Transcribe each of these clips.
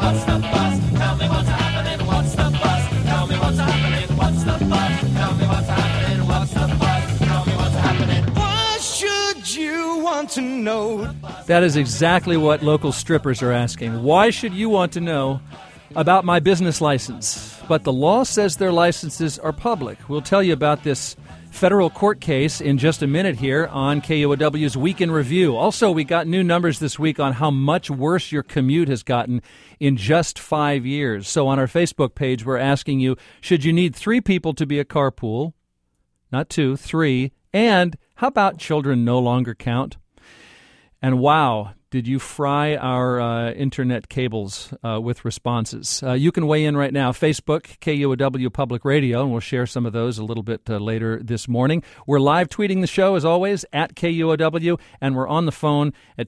what's the buzz? Tell me what's happening, what's the buzz? Tell me what's happening, what's the buzz? Tell me what's happening, what's the buzz? Tell me what's happening. Why should you want to know? That is exactly what local strippers are asking. Why should you want to know about my business license? But the law says their licenses are public. We'll tell you about this federal court case in just a minute here on KUOW's Week in Review. Also, we got new numbers this week on how much worse your commute has gotten in just 5 years. So on our Facebook page, we're asking you, should you need 3 people to be a carpool? Not 2, 3. And how about children no longer count? And wow, did you fry our internet cables with responses? You can weigh in right now. Facebook, KUOW Public Radio, and we'll share some of those a little bit later this morning. We're live tweeting the show, as always, at KUOW, and we're on the phone at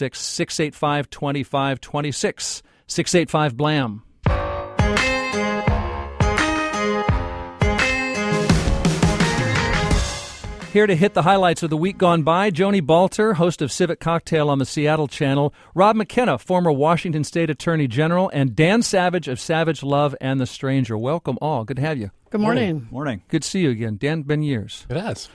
206-685-2526, 685-BLAM. Here to hit the highlights of the week gone by, Joni Balter, host of Civic Cocktail on the Seattle Channel, Rob McKenna, former Washington State Attorney General, and Dan Savage of Savage Love and the Stranger. Welcome all. Good to have you. Good morning. Morning. Good to see you again. Dan, been years. It has.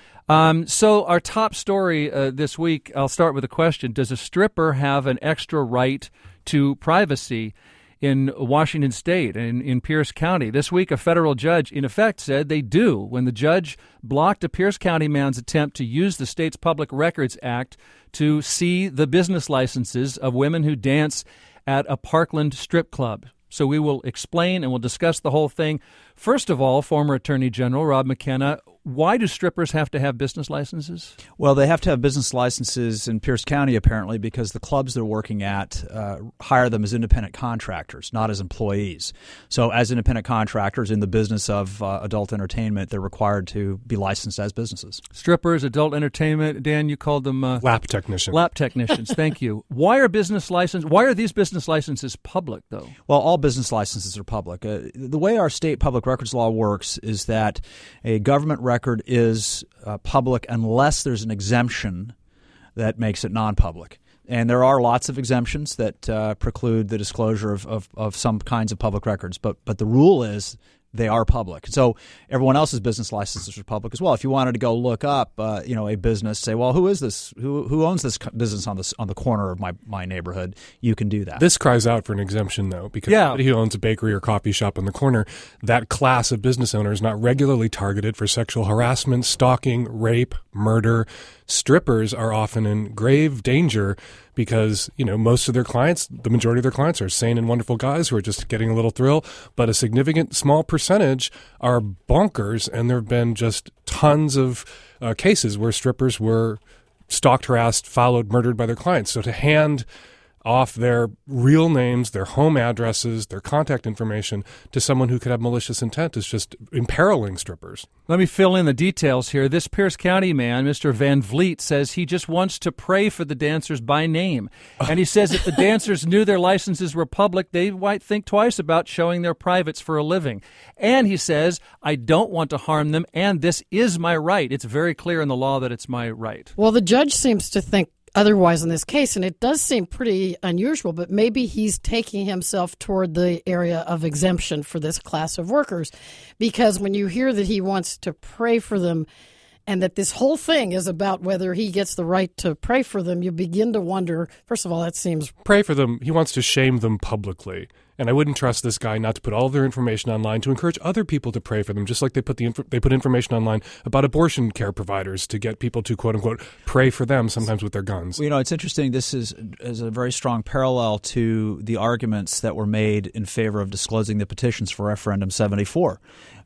So our top story this week, I'll start with a question. Does a stripper have an extra right to privacy in Washington State and in Pierce County? This week, a federal judge, in effect, said they do when the judge blocked a Pierce County man's attempt to use the state's Public Records Act to see the business licenses of women who dance at a Parkland strip club. So we will explain and we'll discuss the whole thing. First of all, former Attorney General Rob McKenna, why do strippers have to have business licenses? Well, they have to have business licenses in Pierce County, apparently, because the clubs they're working at hire them as independent contractors, not as employees. So as independent contractors in the business of adult entertainment, they're required to be licensed as businesses. Strippers, adult entertainment. Dan, you called them Lap technician. Lap technicians. Thank you. Why are these business licenses public, though? Well, all business licenses are public. The way our state public records law works is that a government record is public unless there's an exemption that makes it non-public. And there are lots of exemptions that preclude the disclosure of some kinds of public records. But the rule is they are public. So everyone else's business licenses are public as well. If you wanted to go look up, a business, say, well, who is this? Who owns this business on the corner of my neighborhood? You can do that. This cries out for an exemption, though, because somebody who owns a bakery or coffee shop on the corner, that class of business owner is not regularly targeted for sexual harassment, stalking, rape, murder. Strippers are often in grave danger because, most of their clients, the majority of their clients are sane and wonderful guys who are just getting a little thrill, but a significant small percentage are bonkers, and there have been just tons of cases where strippers were stalked, harassed, followed, murdered by their clients. So to hand off their real names, their home addresses, their contact information to someone who could have malicious intent is just imperiling strippers. Let me fill in the details here. This Pierce County man, Mr. Van Vliet, says he just wants to pray for the dancers by name. And he says if the dancers knew their licenses were public, they might think twice about showing their privates for a living. And he says, I don't want to harm them, and this is my right. It's very clear in the law that it's my right. Well, the judge seems to think otherwise in this case, and it does seem pretty unusual, but maybe he's taking himself toward the area of exemption for this class of workers, because when you hear that he wants to pray for them and that this whole thing is about whether he gets the right to pray for them, you begin to wonder, first of all, that seems... Pray for them. He wants to shame them publicly. And I wouldn't trust this guy not to put all of their information online to encourage other people to pray for them, just like they put information online about abortion care providers to get people to, quote unquote, pray for them, sometimes with their guns. Well, it's interesting. This is a very strong parallel to the arguments that were made in favor of disclosing the petitions for Referendum 74.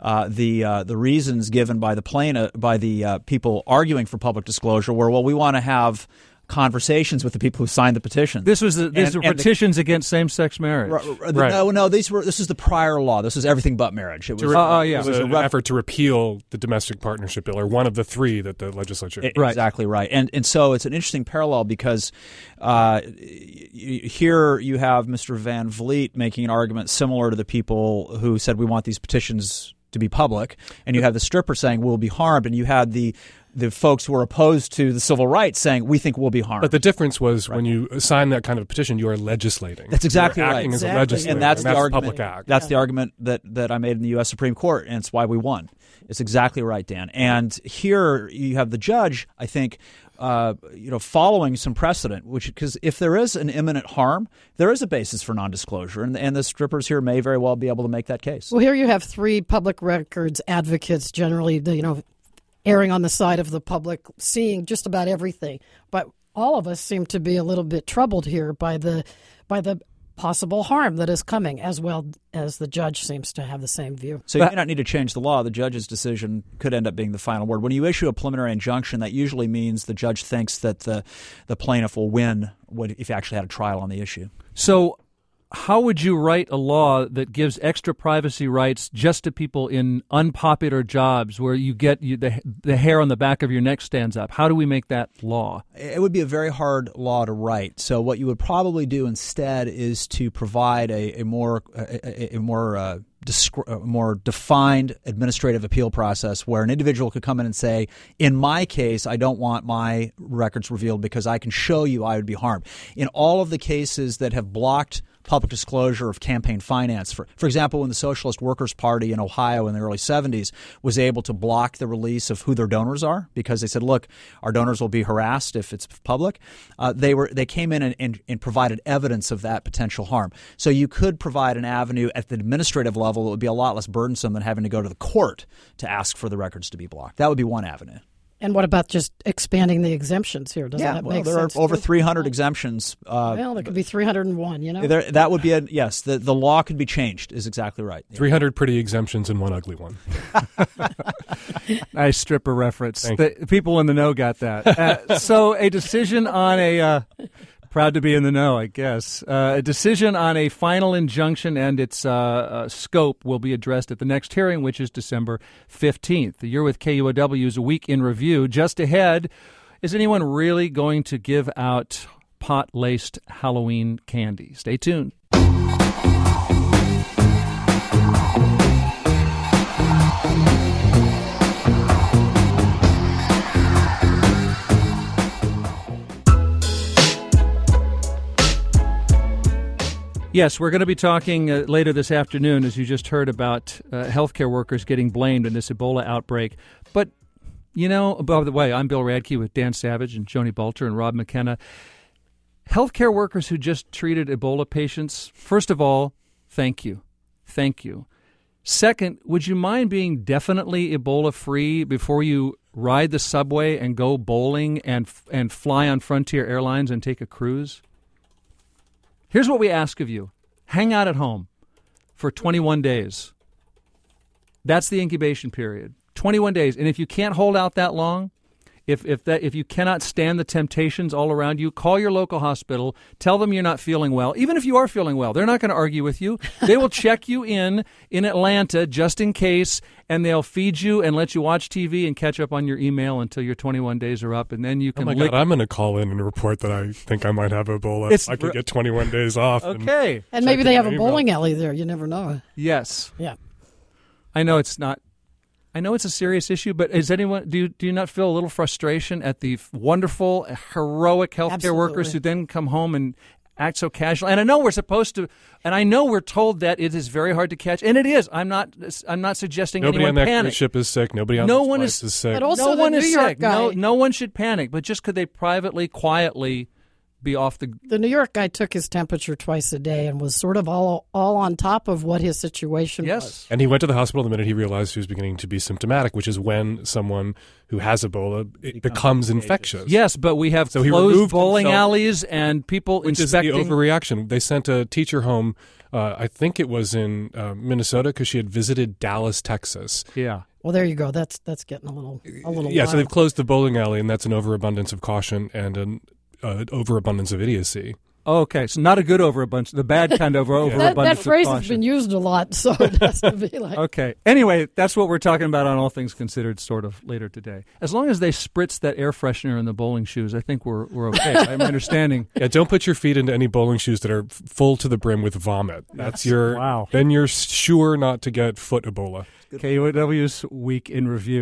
The reasons given by the people arguing for public disclosure were, well, we want to have conversations with the people who signed the petition. These were petitions against same-sex marriage. Right. No. This is the prior law. This is everything but marriage. It was an effort to repeal the domestic partnership bill, or one of the 3 that the legislature. Exactly right. And so it's an interesting parallel because here you have Mr. Van Vliet making an argument similar to the people who said we want these petitions to be public, and you have the stripper saying we'll be harmed, and you had the the folks who are opposed to the civil rights saying, we think we'll be harmed. But the difference was when you sign that kind of a petition, you are legislating. That's exactly You're right. acting Exactly. as a legislator, And that's the a argument. public act. That's the argument that I made in the U.S. Supreme Court, and it's why we won. It's exactly right, Dan. And here you have the judge, I think, following some precedent, because if there is an imminent harm, there is a basis for nondisclosure, and the strippers here may very well be able to make that case. Well, here you have three public records advocates, generally, erring on the side of the public, seeing just about everything. But all of us seem to be a little bit troubled here by the possible harm that is coming, as well as the judge seems to have the same view. So you may not need to change the law. The judge's decision could end up being the final word. When you issue a preliminary injunction, that usually means the judge thinks that the plaintiff will win if you actually had a trial on the issue. So how would you write a law that gives extra privacy rights just to people in unpopular jobs where you get the hair on the back of your neck stands up? How do we make that law? It would be a very hard law to write. So what you would probably do instead is to provide a more defined administrative appeal process where an individual could come in and say, in my case, I don't want my records revealed because I can show you I would be harmed. In all of the cases that have blocked public disclosure of campaign finance. For example, when the Socialist Workers' Party in Ohio in the early 70s was able to block the release of who their donors are because they said, look, our donors will be harassed if it's public, they came in and provided evidence of that potential harm. So you could provide an avenue at the administrative level that would be a lot less burdensome than having to go to the court to ask for the records to be blocked. That would be one avenue. And what about just expanding the exemptions here? Doesn't that make sense? There are over 300 exemptions. Well, there could be 301, That would be yes, the law could be changed is exactly right. 300 pretty exemptions and one ugly one. Nice stripper reference. The people in the know got that. So a decision on a... Proud to be in the know, I guess. A decision on a final injunction and its scope will be addressed at the next hearing, which is December 15th. The Year with KUOW is a week in review. Just ahead, is anyone really going to give out pot-laced Halloween candy? Stay tuned. Yes, we're going to be talking later this afternoon, as you just heard, about healthcare workers getting blamed in this Ebola outbreak. But, by the way, I'm Bill Radke with Dan Savage and Joni Balter and Rob McKenna. Healthcare workers who just treated Ebola patients, first of all, thank you. Thank you. Second, would you mind being definitely Ebola-free before you ride the subway and go bowling and fly on Frontier Airlines and take a cruise? Here's what we ask of you. Hang out at home for 21 days. That's the incubation period. 21 days. And if you can't hold out that long, if you cannot stand the temptations all around you, call your local hospital. Tell them you're not feeling well. Even if you are feeling well, they're not going to argue with you. They will check you in Atlanta just in case, and they'll feed you and let you watch TV and catch up on your email until your 21 days are up, and then you can. Oh my God! I'm going to call in and report that I think I might have Ebola. I could get 21 days off. Okay, and maybe they have a bowling alley there. You never know. Yes. Yeah. I know it's not. I know it's a serious issue, but do you not feel a little frustration at the wonderful, heroic healthcare workers who then come home and act so casual? And I know we're supposed to, and I know we're told that it is very hard to catch, and it is. I'm not suggesting nobody anyone on that panic. cruise ship is sick. Nobody on no this one flight is sick. But also no one is sick. Guy, no one should panic. But just could they privately, quietly be off the... The New York guy took his temperature twice a day and was sort of all on top of what his situation was. And he went to the hospital the minute he realized he was beginning to be symptomatic, which is when someone who has Ebola becomes infectious. Yes, but we have closed bowling alleys and people inspecting... Which is the overreaction. They sent a teacher home, I think it was in Minnesota, because she had visited Dallas, Texas. Yeah. Well, there you go. That's getting a little Yeah, wild. so they've closed the bowling alley, and that's an overabundance of caution and an overabundance of idiocy. Okay, so not a good overabundance, the bad kind of overabundance. That phrase of has caution. been used a lot, so it has to be like... Okay. Anyway, that's what we're talking about on All Things Considered sort of later today. As long as they spritz that air freshener in the bowling shoes, I think we're okay. I'm understanding. Yeah, don't put your feet into any bowling shoes that are full to the brim with vomit. That's your... Wow. Then you're sure not to get foot Ebola. KUOW's Week in Review.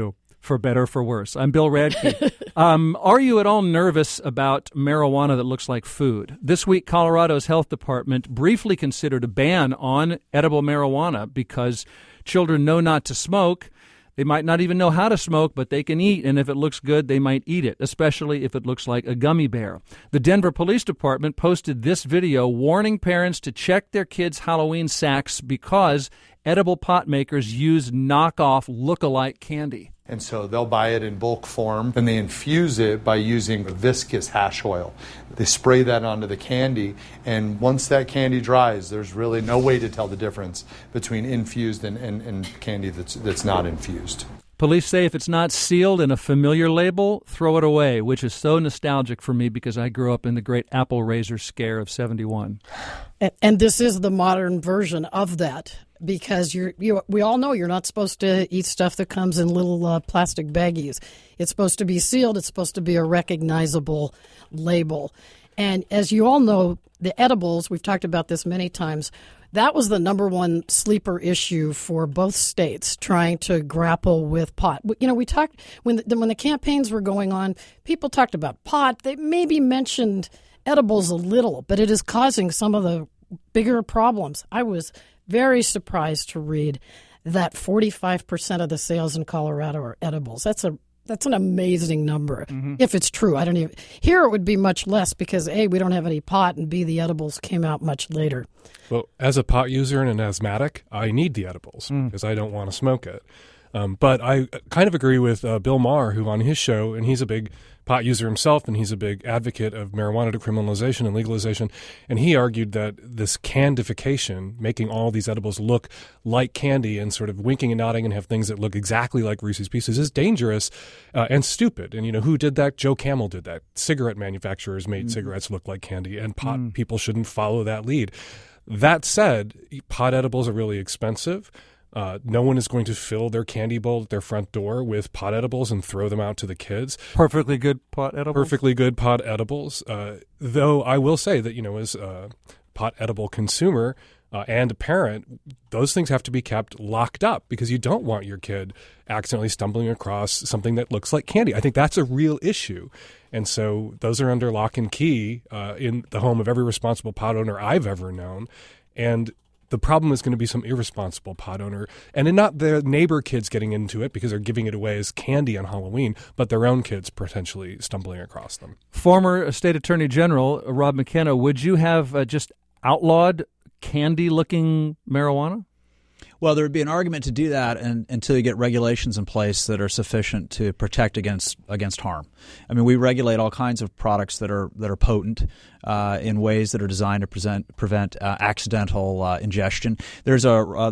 For better or for worse. I'm Bill Radke. Are you at all nervous about marijuana that looks like food? This week, Colorado's health department briefly considered a ban on edible marijuana because children know not to smoke. They might not even know how to smoke, but they can eat, and if it looks good, they might eat it, especially if it looks like a gummy bear. The Denver Police Department posted this video warning parents to check their kids' Halloween sacks because edible pot makers use knockoff look-alike candy. And so they'll buy it in bulk form, and they infuse it by using viscous hash oil. They spray that onto the candy, and once that candy dries, there's really no way to tell the difference between infused and candy that's not infused. Police say if it's not sealed in a familiar label, throw it away, which is so nostalgic for me because I grew up in the great apple razor scare of 71. And this is the modern version of that. Because we all know you're not supposed to eat stuff that comes in little plastic baggies. It's supposed to be sealed. It's supposed to be a recognizable label. And as you all know, the edibles, we've talked about this many times, that was the number one sleeper issue for both states trying to grapple with pot. You know, we talked when the campaigns were going on, people talked about pot. They maybe mentioned edibles a little, but it is causing some of the bigger problems. I was very surprised to read that 45% of the sales in Colorado are edibles. That's an amazing number. Mm-hmm. If it's true. I don't even here it would be much less because A, we don't have any pot, and B, the edibles came out much later. Well, as a pot user and an asthmatic, I need the edibles because I don't want to smoke it. But I kind of agree with Bill Maher, who on his show, and he's a big pot user himself, and he's a big advocate of marijuana decriminalization and legalization, and he argued that this candification, making all these edibles look like candy and sort of winking and nodding and have things that look exactly like Reese's Pieces, is dangerous and stupid. And, you know, who did that? Joe Camel did that. Cigarette manufacturers made cigarettes look like candy, and pot people shouldn't follow that lead. That said, pot edibles are really expensive. No one is going to fill their candy bowl at their front door with pot edibles and throw them out to the kids. Perfectly good pot edibles? Perfectly good pot edibles. Though I will say that, you know, as a pot edible consumer and a parent, those things have to be kept locked up because you don't want your kid accidentally stumbling across something that looks like candy. I think that's a real issue. And so those are under lock and key in the home of every responsible pot owner I've ever known. And the problem is going to be some irresponsible pot owner, and not the neighbor kids getting into it because they're giving it away as candy on Halloween, but their own kids potentially stumbling across them. Former State Attorney General Rob McKenna, would you have just outlawed candy-looking marijuana? Well, there would be an argument to do that until you get regulations in place that are sufficient to protect against harm. I mean, we regulate all kinds of products that are potent in ways that are designed to prevent accidental ingestion. There's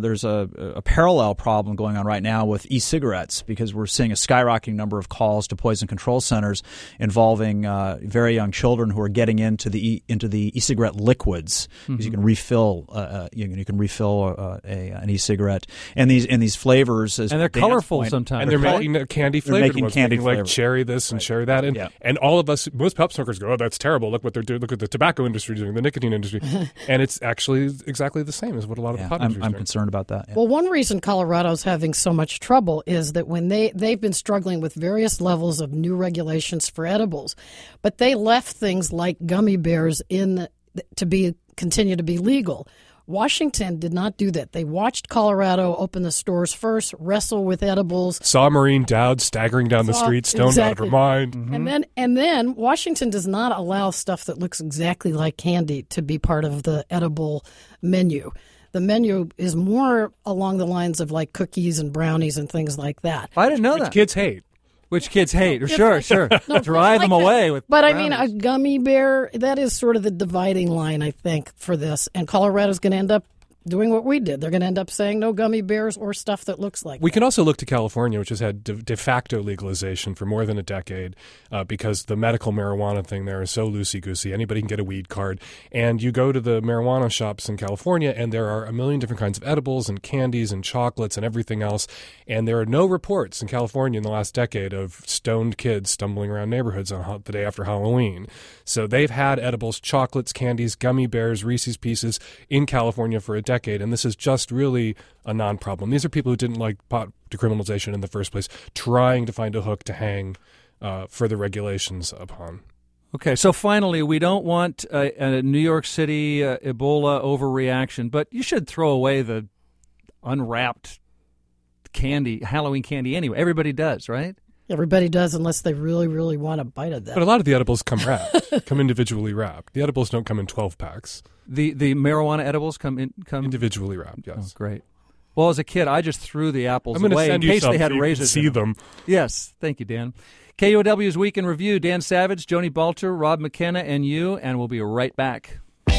a parallel problem going on right now with e-cigarettes because we're seeing a skyrocketing number of calls to poison control centers involving very young children who are getting into the e-cigarette liquids because you can refill an e-cigarette. And these flavors, and they're colorful sometimes, and they're making candy flavored ones, candy like cherry this and cherry that, and all of us, most pop smokers go, "Oh, that's terrible! Look what they're doing! Look at the tobacco industry doing, the nicotine industry," and it's actually exactly the same as what a lot of pot industry. I'm concerned about that. Yeah. Well, one reason Colorado's having so much trouble is that when they've been struggling with various levels of new regulations for edibles, but they left things like gummy bears continue to be legal. Washington did not do that. They watched Colorado open the stores first, wrestle with edibles. Saw Maureen Dowd staggering down the street, stoned out of her mind. Mm-hmm. And then Washington does not allow stuff that looks exactly like candy to be part of the edible menu. The menu is more along the lines of like cookies and brownies and things like that. I didn't know that. Kids hate. Which kids hate. Sure. No, drive them away with But brownies. I mean, a gummy bear, that is sort of the dividing line, I think, for this. And Colorado's going to end up doing what we did. They're going to end up saying no gummy bears or stuff that looks like We can also look to California, which has had de facto legalization for more than a decade because the medical marijuana thing there is so loosey-goosey. Anybody can get a weed card. And you go to the marijuana shops in California, and there are a million different kinds of edibles and candies and chocolates and everything else. And there are no reports in California in the last decade of stoned kids stumbling around neighborhoods on the day after Halloween. So they've had edibles, chocolates, candies, gummy bears, Reese's Pieces in California for a decade, and this is just really a non-problem. These are people who didn't like pot decriminalization in the first place, trying to find a hook to hang further regulations upon. Okay, so finally, we don't want a New York City Ebola overreaction, but you should throw away the unwrapped candy, Halloween candy anyway. Everybody does, right? Everybody does, unless they really, really want a bite of that. But a lot of the edibles come wrapped, come individually wrapped. The edibles don't come in 12 packs. The marijuana edibles come individually wrapped. Yes. Oh, great. Well, as a kid, I just threw the apples I'm away send in you case some they had so you raisins. can see them. Yes, thank you, Dan. KUOW's Week in Review. Dan Savage, Joni Balter, Rob McKenna, and you, and we'll be right back.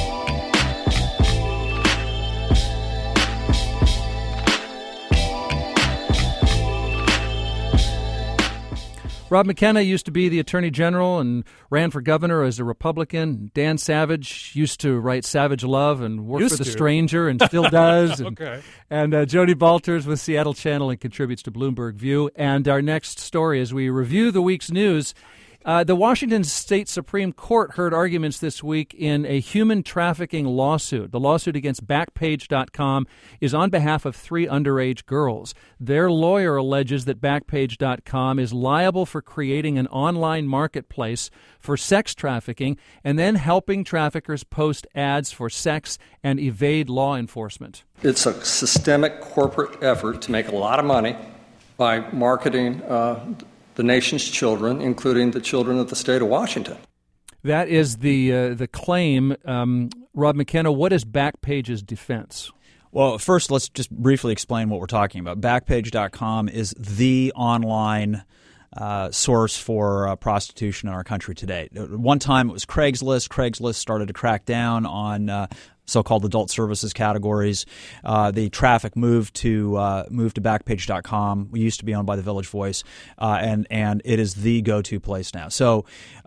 Rob McKenna used to be the Attorney General and ran for governor as a Republican. Dan Savage used to write Savage Love and work for The Stranger and still does. Okay. And Joni Balter's with Seattle Channel and contributes to Bloomberg View. And our next story, as we review the week's news, the Washington State Supreme Court heard arguments this week in a human trafficking lawsuit. The lawsuit against Backpage.com is on behalf of 3 underage girls. Their lawyer alleges that Backpage.com is liable for creating an online marketplace for sex trafficking and then helping traffickers post ads for sex and evade law enforcement. It's a systemic corporate effort to make a lot of money by marketing the nation's children, including the children of the state of Washington. That is the claim. Rob McKenna, what is Backpage's defense? Well, first, let's just briefly explain what we're talking about. Backpage.com is the online source for prostitution in our country today. One time it was Craigslist. Craigslist started to crack down on so-called adult services categories. The traffic moved to Backpage.com. We used to be owned by the Village Voice, and it is the go-to place now. So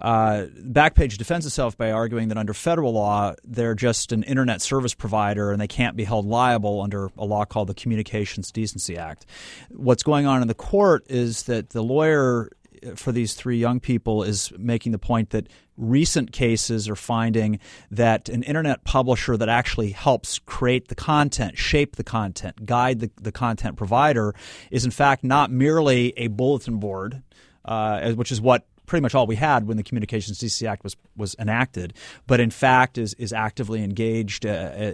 Backpage defends itself by arguing that under federal law, they're just an internet service provider and they can't be held liable under a law called the Communications Decency Act. What's going on in the court is that the lawyer for these 3 young people is making the point that recent cases are finding that an internet publisher that actually helps create the content, shape the content, guide the content provider is in fact not merely a bulletin board, which is what pretty much all we had when the Communications Decency Act was enacted, but in fact is actively engaged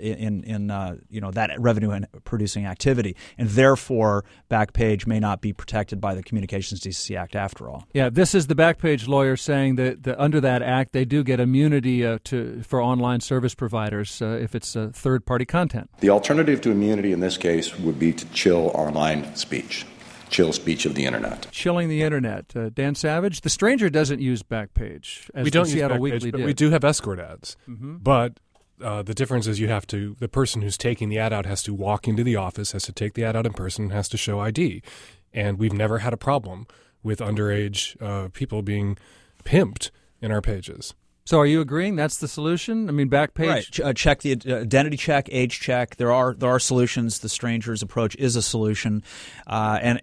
in that revenue and producing activity, and therefore Backpage may not be protected by the Communications Decency Act after all. Yeah, this is the Backpage lawyer saying that under that act they do get immunity for online service providers if it's third-party content. The alternative to immunity in this case would be to chill online speech. Chill speech of the internet. Chilling the internet. Dan Savage, The Stranger doesn't use Backpage. As we don't the use Seattle Backpage, Weekly but did. we do have escort ads. Mm-hmm. But the difference is the person who's taking the ad out has to walk into the office, has to take the ad out in person, has to show ID. And we've never had a problem with underage people being pimped in our pages. So are you agreeing that's the solution? I mean, Backpage? Right. Check the identity check, age check. There are solutions. The Stranger's approach is a solution. And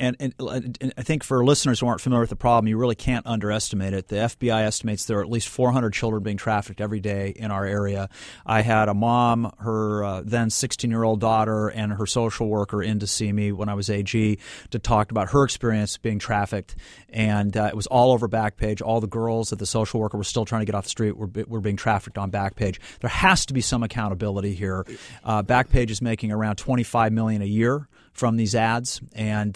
I think for listeners who aren't familiar with the problem, you really can't underestimate it. The FBI estimates there are at least 400 children being trafficked every day in our area. I had a mom, her then 16-year-old daughter, and her social worker in to see me when I was AG to talk about her experience being trafficked. And it was all over Backpage. All the girls that the social worker was still trying to get off the street were being trafficked on Backpage. There has to be some accountability here. Backpage is making around $25 million a year from these ads, and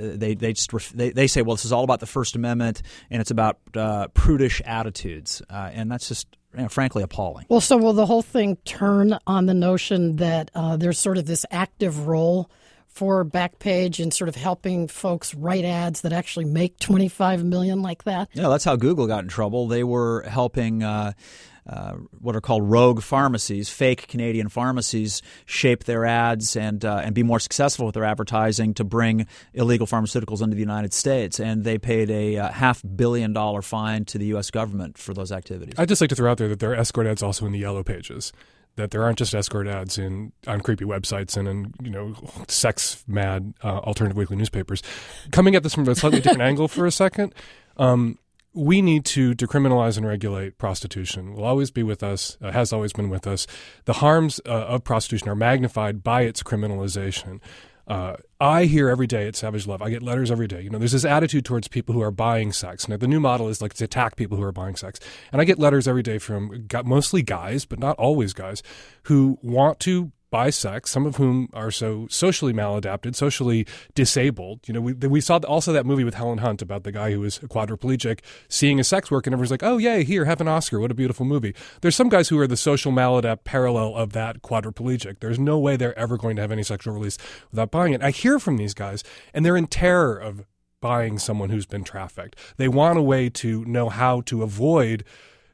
they say, well, this is all about the First Amendment and it's about prudish attitudes, and that's just frankly appalling. Well, so will the whole thing turn on the notion that there's sort of this active role for Backpage and sort of helping folks write ads that actually make $25 million like that? Yeah, that's how Google got in trouble. They were helping what are called rogue pharmacies, fake Canadian pharmacies, shape their ads and be more successful with their advertising to bring illegal pharmaceuticals into the United States. And they paid a $500 million fine to the U.S. government for those activities. I'd just like to throw out there that there are escort ads also in the yellow pages. That there aren't just escort ads on creepy websites and sex mad alternative weekly newspapers. Coming at this from a slightly different angle for a second, we need to decriminalize and regulate prostitution. Will always be with us, has always been with us. The harms of prostitution are magnified by its criminalization. I hear every day at Savage Love, I get letters every day. There's this attitude towards people who are buying sex. Now, the new model is like to attack people who are buying sex. And I get letters every day from mostly guys, but not always guys, who want to buy sex, some of whom are so socially maladapted, socially disabled. We saw also that movie with Helen Hunt about the guy who was a quadriplegic seeing a sex work, and everyone's like, oh, yay, here, have an Oscar. What a beautiful movie. There's some guys who are the social maladapt parallel of that quadriplegic. There's no way they're ever going to have any sexual release without buying it. I hear from these guys, and they're in terror of buying someone who's been trafficked. They want a way to know how to avoid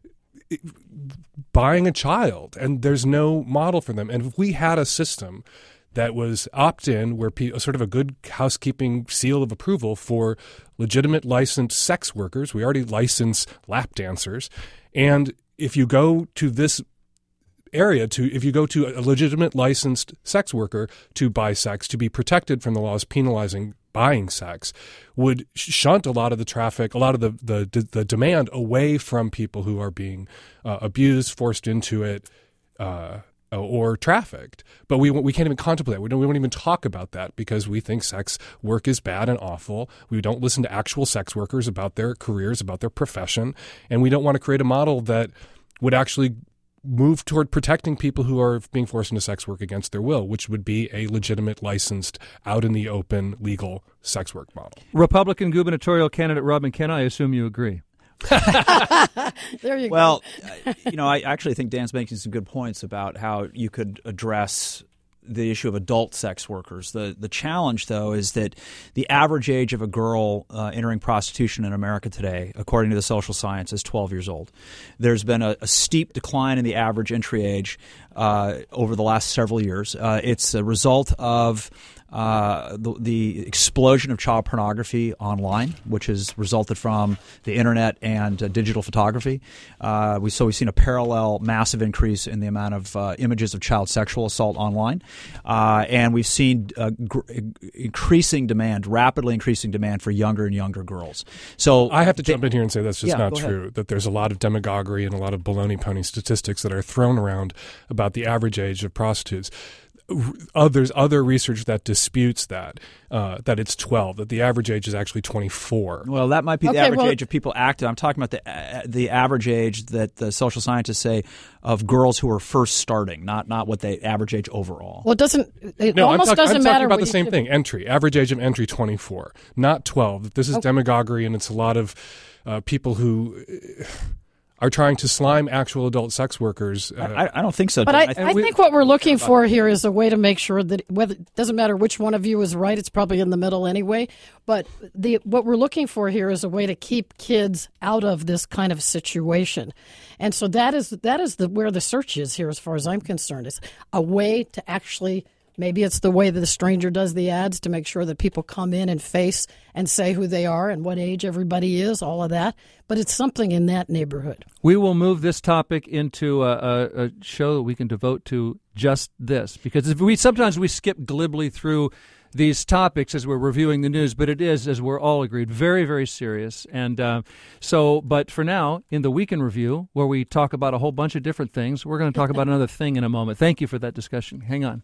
buying a child, and there's no model for them. And if we had a system that was opt-in, where sort of a good housekeeping seal of approval for legitimate licensed sex workers, we already license lap dancers, and if you go to this area, if you go to a legitimate licensed sex worker to buy sex, to be protected from the laws penalizing buying sex, would shunt a lot of the traffic, a lot of the demand away from people who are being abused, forced into it, or trafficked. But we can't even contemplate it. We won't even talk about that because we think sex work is bad and awful. We don't listen to actual sex workers about their careers, about their profession, and we don't want to create a model that would actually move toward protecting people who are being forced into sex work against their will, which would be a legitimate, licensed, out in the open, legal sex work model. Republican gubernatorial candidate Rob McKenna, I assume you agree. There you go. Well, I actually think Dan's making some good points about how you could address the issue of adult sex workers. The challenge, though, is that the average age of a girl entering prostitution in America today, according to the social science, is 12 years old. There's been a steep decline in the average entry age over the last several years. It's a result of the explosion of child pornography online, which has resulted from the internet and digital photography. We've seen a parallel massive increase in the amount of images of child sexual assault online, and we've seen rapidly increasing demand for younger and younger girls. So I have to jump in here and say that's just not true. That there's a lot of demagoguery and a lot of baloney pony statistics that are thrown around about the average age of prostitutes. There's other research that disputes that it's 12, that the average age is actually 24. Well, that might be the average age of people active. I'm talking about the average age that the social scientists say of girls who are first starting, not what the average age overall. Well, it almost doesn't I'm matter. talking about the same thing. Entry, average age of entry, 24, not 12. This is demagoguery, and it's a lot of people who are trying to slime actual adult sex workers. I don't think so. But I think what we're looking for here is a way to make sure that it doesn't matter which one of you is right. It's probably in the middle anyway. But what we're looking for here is a way to keep kids out of this kind of situation. And so that is where the search is here, as far as I'm concerned. It's a way to actually. Maybe it's the way that the stranger does the ads to make sure that people come in and face and say who they are and what age everybody is, all of that. But it's something in that neighborhood. We will move this topic into a show that we can devote to just this, because sometimes we skip glibly through these topics as we're reviewing the news, but it is, as we're all agreed, very, very serious. And but for now, in the Week in Review, where we talk about a whole bunch of different things, we're going to talk about another thing in a moment. Thank you for that discussion. Hang on.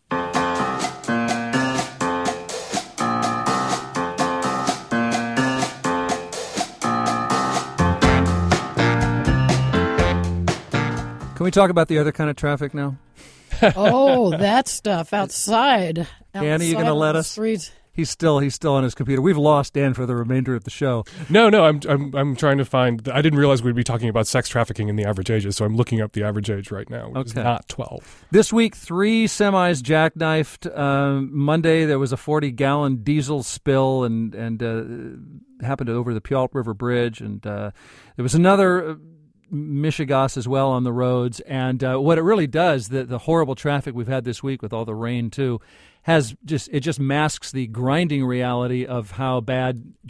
Can we talk about the other kind of traffic now? Oh, that stuff outside. Dan, are you going to let us? Streets. He's still on his computer. We've lost Dan for the remainder of the show. No, I'm trying to find. I didn't realize we'd be talking about sex trafficking in the average ages, so I'm looking up the average age right now, which is not 12. This week, 3 semis jackknifed. Monday, there was a 40-gallon diesel spill and happened over the Puyallup River Bridge, and there was another Michigas as well on the roads. And what it really does, the horrible traffic we've had this week with all the rain too, it just masks the grinding reality of how bad just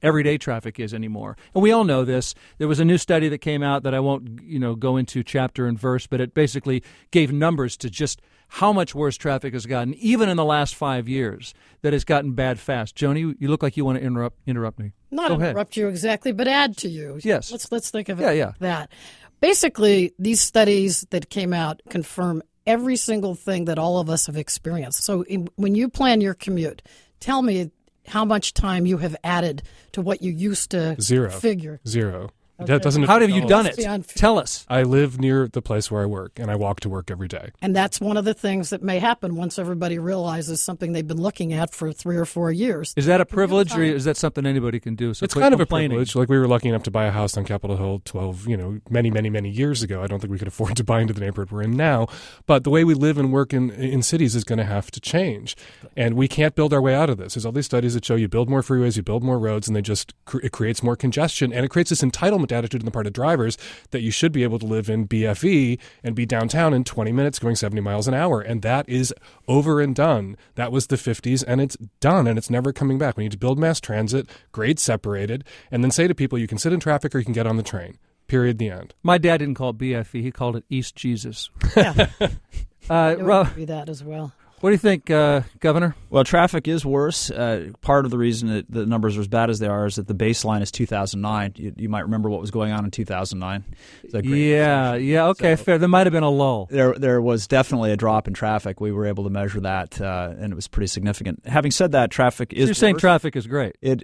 everyday traffic is anymore. And we all know this. There was a new study that came out that I won't, go into chapter and verse, but it basically gave numbers to just how much worse traffic has gotten, even in the last 5 years, that it's gotten bad fast. Joni, you look like you want to interrupt me. Not interrupt you exactly, but add to you. Yes. Let's think of it that. Basically, these studies that came out confirm every single thing that all of us have experienced. So when you plan your commute, tell me how much time you have added to what you used to figure. Zero. Okay. That doesn't. How have you done it? Tell us. I live near the place where I work, and I walk to work every day. And that's one of the things that may happen once everybody realizes something they've been looking at for 3 or 4 years. Is that a privilege, or is that something anybody can do? So it's kind of a privilege. Like, we were lucky enough to buy a house on Capitol Hill many years ago. I don't think we could afford to buy into the neighborhood we're in now. But the way we live and work in cities is going to have to change. And we can't build our way out of this. There's all these studies that show you build more freeways, you build more roads, and it creates more congestion. And it creates this entitlement attitude on the part of drivers that you should be able to live in BFE and be downtown in 20 minutes going 70 miles an hour. And that is over and done. That was the 50s, and it's done, and it's never coming back. We need to build mass transit, grade separated, and then say to people, you can sit in traffic or you can get on the train. Period. The end. My dad didn't call it BFE. He called it East Jesus. Yeah. It would be that as well. What do you think, Governor? Well, traffic is worse. Part of the reason that the numbers are as bad as they are is that the baseline is 2009. You might remember what was going on in 2009. Yeah, okay, fair. There might have been a lull. There was definitely a drop in traffic. We were able to measure that, and it was pretty significant. Having said that, traffic is You're saying traffic is great. It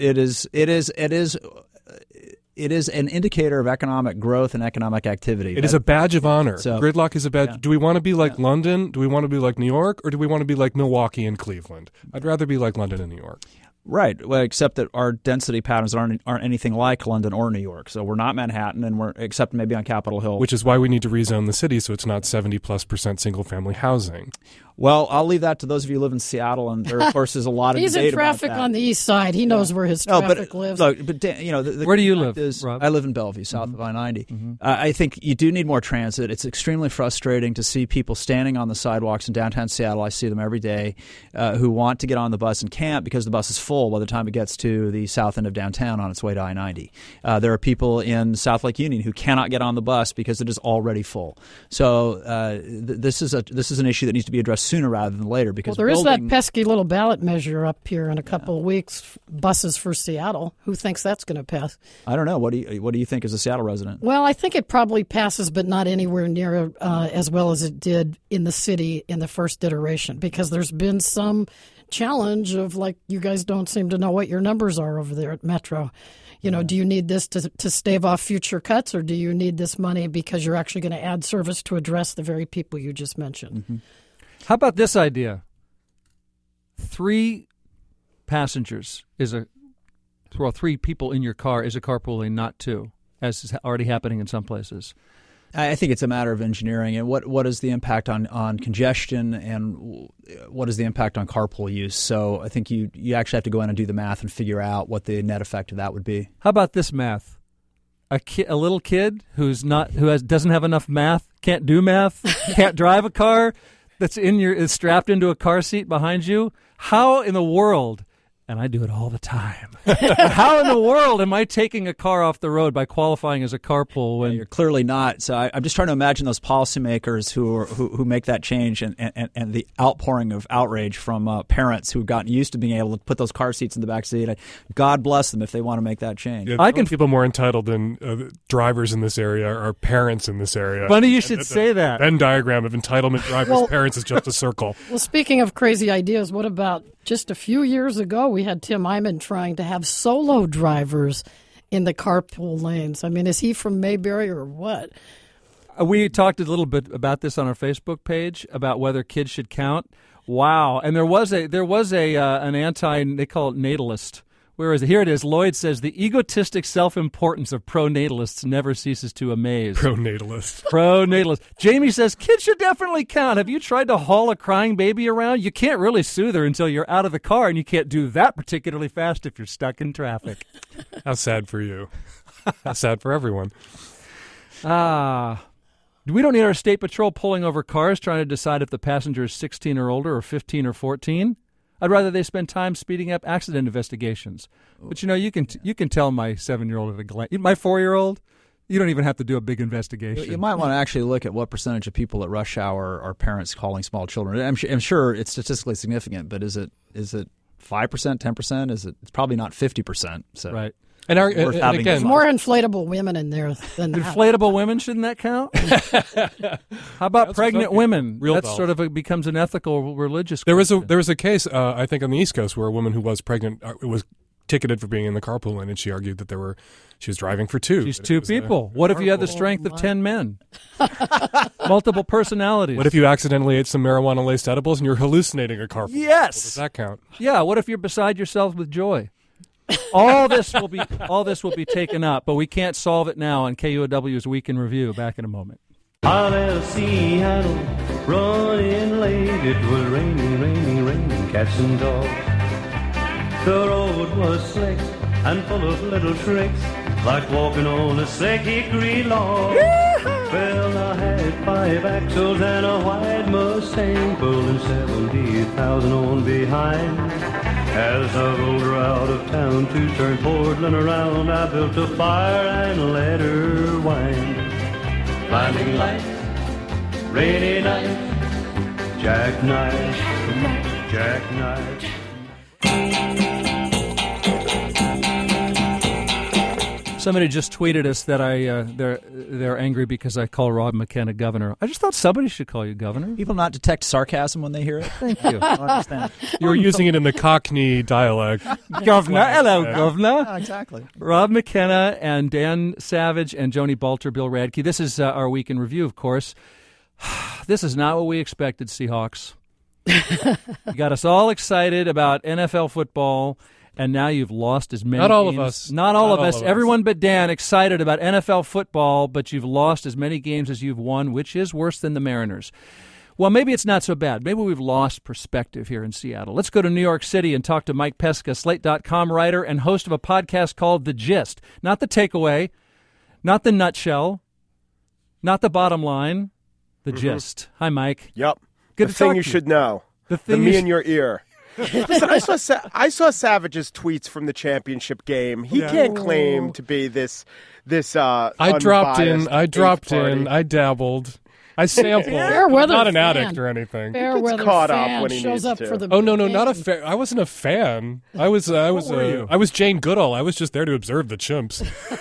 is an indicator of economic growth and economic activity. It is a badge of honor. So, gridlock is a badge. Yeah. Do we want to be like London? Do we want to be like New York? Or do we want to be like Milwaukee and Cleveland? I'd rather be like London and New York. Right. Well, except that our density patterns aren't anything like London or New York. So we're not Manhattan, and we're except maybe on Capitol Hill. Which is why we need to rezone the city so it's not 70+% single-family housing. Well, I'll leave that to those of you who live in Seattle, and there, of course, is a lot of He's debate in traffic about that. on the east side. He knows where his traffic lives. Look, but the where do you live, Rob? I live in Bellevue, south of I-90. Mm-hmm. I think you do need more transit. It's extremely frustrating to see people standing on the sidewalks in downtown Seattle. I see them every day who want to get on the bus and can't because the bus is full by the time it gets to the south end of downtown on its way to I-90. There are people in South Lake Union who cannot get on the bus because it is already full. So this is an issue that needs to be addressed sooner rather than later. Because there is that pesky little ballot measure up here in a couple of weeks, buses for Seattle. Who thinks that's going to pass? I don't know. What do you think as a Seattle resident? Well, I think it probably passes, but not anywhere near as well as it did in the city in the first iteration, because there's been some challenge of, like, you guys don't seem to know what your numbers are over there at Metro. Do you need this to stave off future cuts, or do you need this money because you're actually going to add service to address the very people you just mentioned? Mm-hmm. How about this idea? 3 passengers three people in your car is a carpooling, not 2, as is already happening in some places. I think it's a matter of engineering, and what is the impact on congestion, and what is the impact on carpool use. So I think you actually have to go in and do the math and figure out what the net effect of that would be. How about this math? A little kid doesn't have enough math, can't do math, can't drive a car, is strapped into a car seat behind you. How in the world? And I do it all the time. How in the world am I taking a car off the road by qualifying as a carpool when you're clearly not? So I'm just trying to imagine those policymakers who make that change, and the outpouring of outrage from parents who've gotten used to being able to put those car seats in the back seat. God bless them if they want to make that change. Yeah, people more entitled than drivers in this area are parents in this area. Funny you should say that. Venn diagram of entitlement drivers, parents is just a circle. Well, speaking of crazy ideas, what about just a few years ago, we had Tim Eyman trying to have solo drivers in the carpool lanes. I mean, is he from Mayberry or what? We talked a little bit about this on our Facebook page about whether kids should count. Wow! And there was an they call it natalist. Where is it? Here it is. Lloyd says the egotistic self-importance of pronatalists never ceases to amaze. Pronatalist. Jamie says kids should definitely count. Have you tried to haul a crying baby around? You can't really soothe her until you're out of the car, and you can't do that particularly fast if you're stuck in traffic. How sad for you. How sad for everyone. We don't need our state patrol pulling over cars trying to decide if the passenger is 16 or older or 15 or 14. I'd rather they spend time speeding up accident investigations. But you can tell my 7-year-old at a glance. My 4-year-old, you don't even have to do a big investigation. You might want to actually look at what percentage of people at rush hour are parents calling small children. I'm sure it's statistically significant, but is it 5%, 10%? It's probably not 50%. So. Right. And again, there's more inflatable women in there than that. Inflatable women, shouldn't that count? How about pregnant women? Real that dolls. sort of becomes an ethical, religious. There was a case I think on the East Coast where a woman who was pregnant was ticketed for being in the carpool lane, and she argued that she was driving for two. She's two people. What if you had the strength of 10 men? Multiple personalities. What if you accidentally ate some marijuana-laced edibles and you're hallucinating a carpool? Yes. Does that count? Yeah. What if you're beside yourself with joy? All this will be taken up, but we can't solve it now on KUOW's Week in Review. Back in a moment. I'll Seattle, running late. It was raining, cats and dogs. The road was slick and full of little tricks, like walking on a sick hickory log. Well, I had 5 axles and a white Mustang, pulling 70,000 on behind. As I rolled her out of town to turn Portland around, I built a fire and let her wind. Blinding lights, rainy nights, jackknife. Somebody just tweeted us that they're angry because I call Rob McKenna governor. I just thought somebody should call you governor. People not detect sarcasm when they hear it? Thank you. I don't understand. You were using it in the Cockney dialect. Governor. Hello, governor. Yeah, exactly. Rob McKenna and Dan Savage and Joni Balter, Bill Radke. This is our Week in Review, of course. This is not what we expected, Seahawks. You got us all excited about NFL football, and now you've lost as many Not all games. of us. Not all of us. Everyone but Dan excited about NFL football, but you've lost as many games as you've won, which is worse than the Mariners. Well, maybe it's not so bad. Maybe we've lost perspective here in Seattle. Let's go to New York City and talk to Mike Pesca, Slate.com writer and host of a podcast called The Gist. Not the takeaway, not the nutshell, not the bottom line, the gist. Hi, Mike. Yep. Good the to thing talk you to you. should know. The me in your ear. Listen, I saw Savage's tweets from the championship game. He can't claim to be this. I dropped in. I dabbled. I sampled. Fair weather not an fan. addict or anything. Fair weather caught fan up when he shows needs up to. for the. Oh no, not a game. fan. I wasn't a fan. I was Jane Goodall. I was just there to observe the chimps.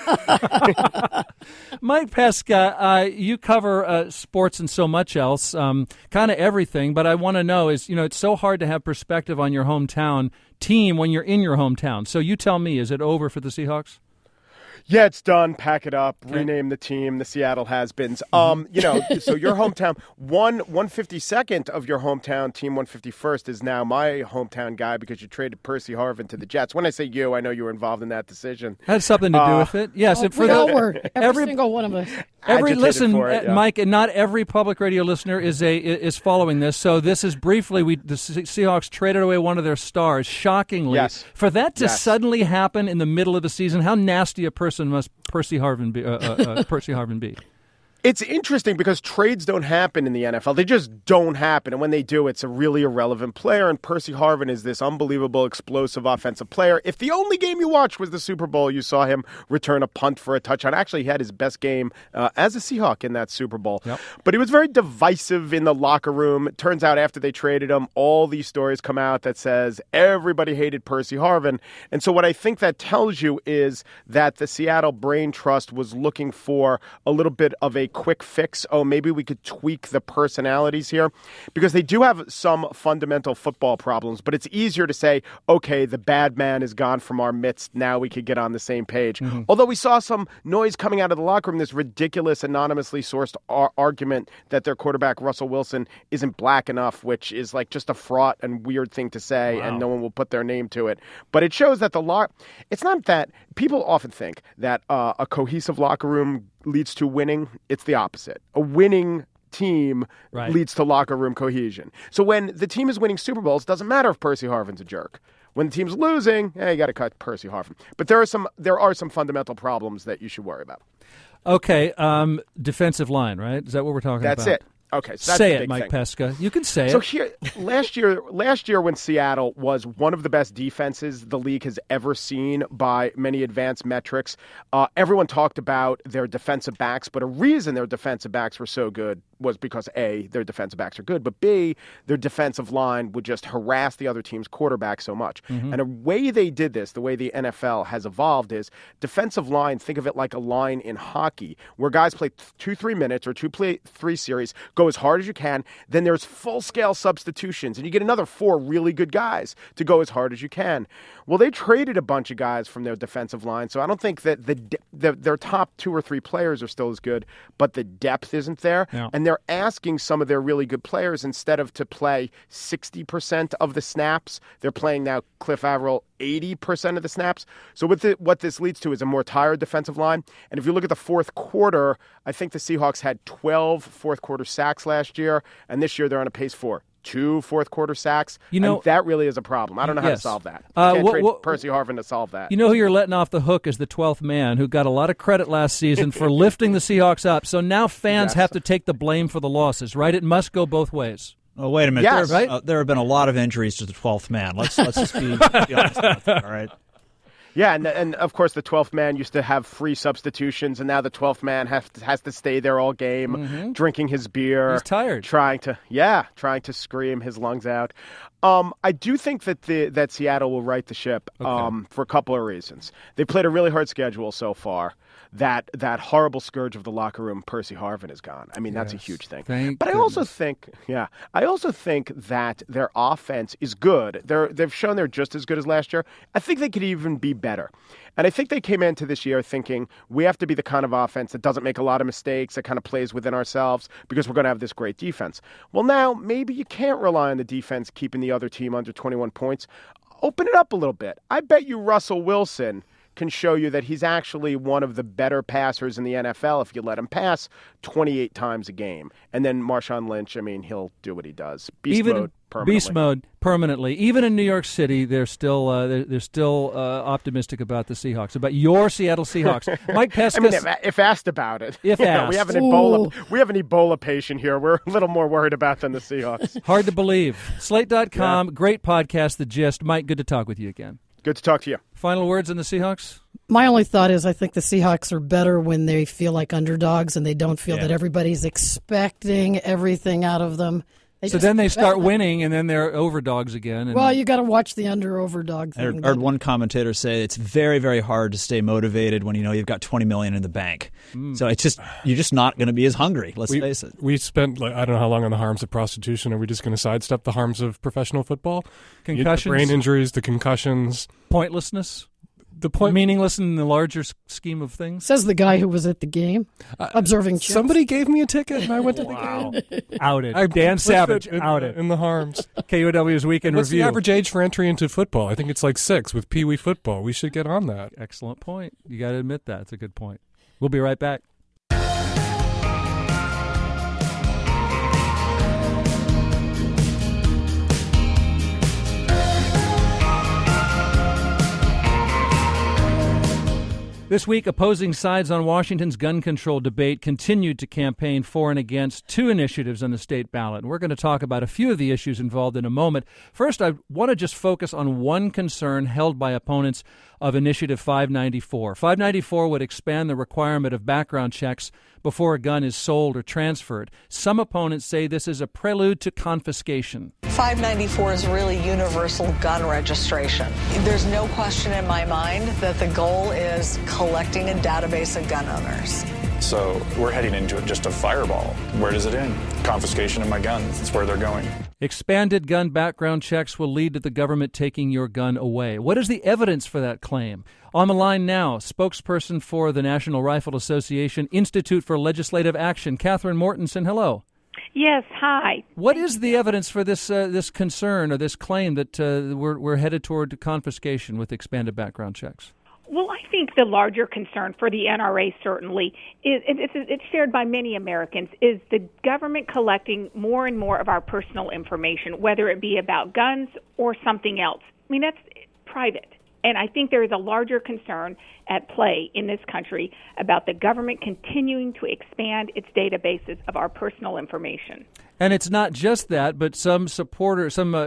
Mike Pesca, you cover sports and so much else, kind of everything. But I want to know is, it's so hard to have perspective on your hometown team when you're in your hometown. So you tell me, is it over for the Seahawks? Yeah, it's done. Pack it up. Rename the team. The Seattle Has-Beens. So your hometown, 152nd of your hometown team, 151st is now my hometown guy because you traded Percy Harvin to the Jets. When I say you, I know you were involved in that decision. Had something to do with it. Yes, and We all were. Every single one of us. Agitated for it, yeah. Mike, and not every public radio listener is following this. So this is briefly, the Seahawks traded away one of their stars, shockingly. Yes. For that to Yes. suddenly happen in the middle of the season, how nasty a person must Percy Harvin be? It's interesting because trades don't happen in the NFL. They just don't happen. And when they do, it's a really irrelevant player. And Percy Harvin is this unbelievable, explosive offensive player. If the only game you watched was the Super Bowl, you saw him return a punt for a touchdown. Actually, he had his best game as a Seahawk in that Super Bowl. Yep. But he was very divisive in the locker room. It turns out after they traded him, all these stories come out that says everybody hated Percy Harvin. And so what I think that tells you is that the Seattle Brain Trust was looking for a little bit of a quick fix. Oh, maybe we could tweak the personalities here, because they do have some fundamental football problems, but it's easier to say, okay, the bad man is gone from our midst. Now we could get on the same page. Mm-hmm. Although we saw some noise coming out of the locker room, this ridiculous anonymously sourced argument that their quarterback, Russell Wilson, isn't black enough, which is like just a fraught and weird thing to say, and no one will put their name to it. But it shows that it's not that people often think that a cohesive locker room leads to winning. It's the opposite. A winning team leads to locker room cohesion. So when the team is winning Super Bowls, it doesn't matter if Percy Harvin's a jerk. When the team's losing, you got to cut Percy Harvin. But there are some fundamental problems that you should worry about. Okay, defensive line, right? Is that what we're talking about? That's it. Okay, so that's say the it, big Mike thing. Pesca. You can say So it. here, last year when Seattle was one of the best defenses the league has ever seen by many advanced metrics, everyone talked about their defensive backs, but a reason their defensive backs were so good was because A, their defensive backs are good, but B, their defensive line would just harass the other team's quarterback so much. Mm-hmm. And a way they did this, the way the NFL has evolved is defensive line, think of it like a line in hockey, where guys play 2-3 minutes or 2-3 series, go as hard as you can, then there's full-scale substitutions, and you get another 4 really good guys to go as hard as you can. Well, they traded a bunch of guys from their defensive line, so I don't think that their top 2 or 3 players are still as good, but the depth isn't there. Yeah. And they're asking some of their really good players, instead of to play 60% of the snaps, they're playing now, Cliff Averill, 80% of the snaps. So what this leads to is a more tired defensive line. And if you look at the fourth quarter, I think the Seahawks had 12 fourth-quarter sacks last year, and this year they're on a pace for 2 fourth-quarter sacks. You know, and that really is a problem. I don't know how to yes. solve that. You can't trade Percy Harvin to solve that. You know who you're letting off the hook is the 12th man, who got a lot of credit last season for lifting the Seahawks up. So now fans have to take the blame for the losses, right? It must go both ways. Oh, wait a minute. Yes. There have been a lot of injuries to the 12th man. Let's just be honest about that, all right? Yeah, and of course the 12th man used to have free substitutions, and now the 12th man has to stay there all game, drinking his beer. He's tired. Trying to scream his lungs out. I do think that Seattle will right the ship for a couple of reasons. They played a really hard schedule so far. That horrible scourge of the locker room, Percy Harvin, is gone. I mean, that's a huge thing. But I also think that their offense is good. They've shown they're just as good as last year. I think they could even be better. And I think they came into this year thinking we have to be the kind of offense that doesn't make a lot of mistakes, that kind of plays within ourselves because we're going to have this great defense. Well, now maybe you can't rely on the defense keeping the other team under 21 points. Open it up a little bit. I bet you Russell Wilson can show you that he's actually one of the better passers in the NFL if you let him pass 28 times a game. And then Marshawn Lynch, I mean, he'll do what he does. Beast mode permanently. Even in New York City, they're still optimistic about the Seahawks, about your Seattle Seahawks. Mike Pesca. I mean, if asked about it, we have an Ebola patient here. We're a little more worried about than the Seahawks. Hard to believe. Slate.com, great podcast, The Gist. Mike, good to talk with you again. Good to talk to you. Final words on the Seahawks? My only thought is I think the Seahawks are better when they feel like underdogs and they don't feel that everybody's expecting everything out of them. So then they start winning, and then they're overdogs again. Well, you got to watch the over-overdog thing. I heard one commentator say it's very, very hard to stay motivated when you know you've got $20 million in the bank. So you're just not going to be as hungry. Let's face it. We spent I don't know how long on the harms of prostitution. Are we just going to sidestep the harms of professional football? Concussions, the brain injuries, the concussions, pointlessness. Meaningless in the larger scheme of things? Says the guy who was at the game, observing chips. Somebody gave me a ticket, and I went to the game. Outed. Dan Savage, outed. In the harms. KUOW's Weekend What's Review. What's the average age for entry into football? I think it's like 6 with Pee Wee football. We should get on that. Excellent point. You got to admit that. It's a good point. We'll be right back. This week, opposing sides on Washington's gun control debate continued to campaign for and against 2 initiatives on the state ballot. And we're going to talk about a few of the issues involved in a moment. First, I want to just focus on one concern held by opponents of Initiative 594. 594 would expand the requirement of background checks before a gun is sold or transferred. Some opponents say this is a prelude to confiscation. 594 is really universal gun registration. There's no question in my mind that the goal is collecting a database of gun owners. So we're heading into just a fireball. Where does it end? Confiscation of my guns. That's where they're going. Expanded gun background checks will lead to the government taking your gun away. What is the evidence for that claim? On the line now, spokesperson for the National Rifle Association Institute for Legislative Action, Catherine Mortensen. Hello. Yes, hi. What is the evidence for this concern or this claim that we're headed toward confiscation with expanded background checks? Well, I think the larger concern for the NRA certainly is it's shared by many Americans, is the government collecting more and more of our personal information, whether it be about guns or something else. I mean, that's private. And I think there is a larger concern at play in this country about the government continuing to expand its databases of our personal information. And it's not just that, but some supporters of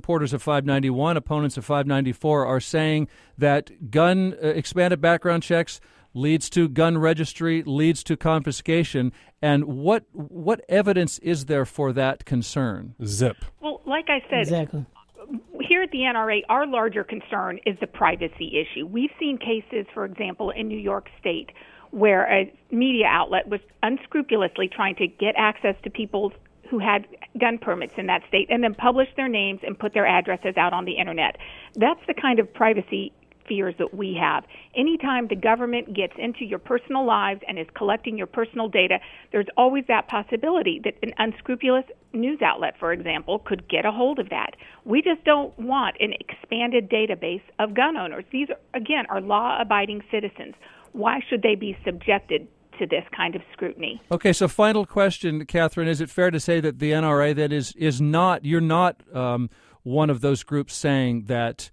591, opponents of 594, are saying that expanded background checks leads to gun registry, leads to confiscation. And what evidence is there for that concern? Zip. Well, like I said, exactly. Here at the NRA, our larger concern is the privacy issue. We've seen cases, for example, in New York State, where a media outlet was unscrupulously trying to get access to people who had gun permits in that state and then publish their names and put their addresses out on the Internet. That's the kind of privacy fears that we have. Anytime the government gets into your personal lives and is collecting your personal data, there's always that possibility that an unscrupulous news outlet, for example, could get a hold of that. We just don't want an expanded database of gun owners. These, again, are law-abiding citizens. Why should they be subjected to this kind of scrutiny? Okay, so final question, Catherine. Is it fair to say that the NRA you're not one of those groups saying that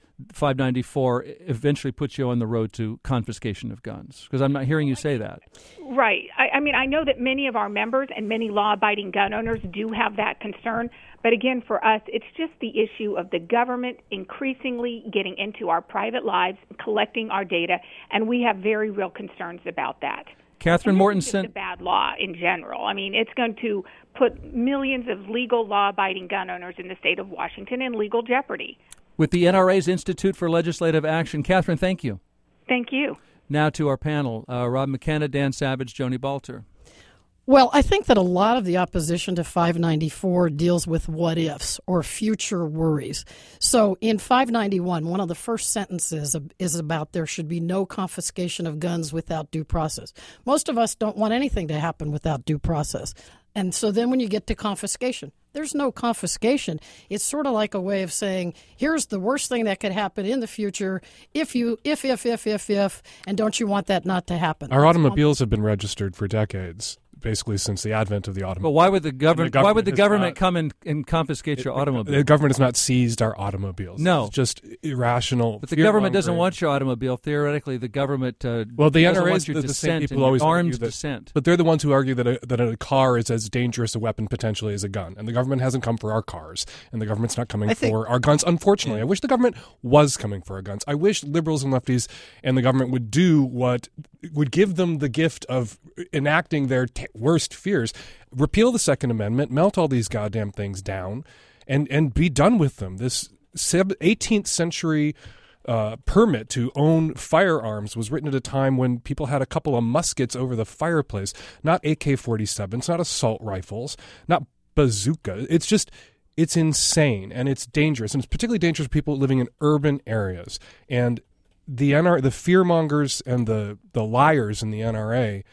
594 eventually puts you on the road to confiscation of guns? Because I'm not hearing you say that. Right. I mean, I know that many of our members and many law-abiding gun owners do have that concern. But again, for us, it's just the issue of the government increasingly getting into our private lives, collecting our data, and we have very real concerns about that. Catherine Mortensen. It's a bad law in general. I mean, it's going to put millions of legal, law-abiding gun owners in the state of Washington in legal jeopardy. With the NRA's Institute for Legislative Action. Catherine, thank you. Thank you. Now to our panel, Rob McKenna, Dan Savage, Joni Balter. Well, I think that a lot of the opposition to 594 deals with what-ifs or future worries. So in 591, one of the first sentences is about there should be no confiscation of guns without due process. Most of us don't want anything to happen without due process. And so then when you get to confiscation, there's no confiscation. It's sort of like a way of saying, here's the worst thing that could happen in the future if, and don't you want that not to happen? Our automobiles have been registered for decades, basically since the advent of the automobile. But why would the government come and confiscate your automobile? The government has not seized our automobiles. No. It's just irrational. But the government doesn't want your automobile. Theoretically, the government the NRA want your the same people and always armed argue dissent. But they're the ones who argue that a car is as dangerous a weapon potentially as a gun. And the government hasn't come for our cars. And the government's not coming for our guns, unfortunately. I wish the government was coming for our guns. I wish liberals and lefties and the government would do what would give them the gift of enacting their worst fears. Repeal the Second Amendment, melt all these goddamn things down, and be done with them. This 18th century permit to own firearms was written at a time when people had a couple of muskets over the fireplace, not AK-47s, not assault rifles, not bazooka. It's insane, and it's dangerous, and it's particularly dangerous for people living in urban areas. And the fearmongers and the liars in the NRA